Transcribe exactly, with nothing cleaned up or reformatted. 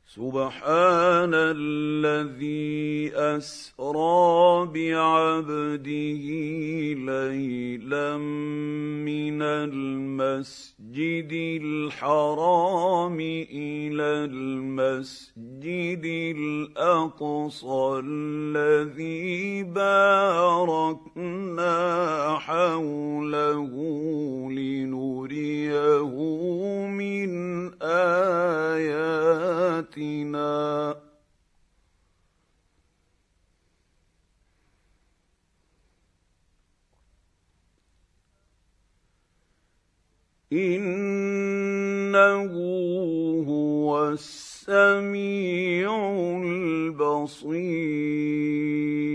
سبحان الذي أسرى بعبده ليلا من المسجد الحرام إلى المسجد الأقصى الذي باركنا حوله لنريه من آياتنا إنه هو السميع البصير.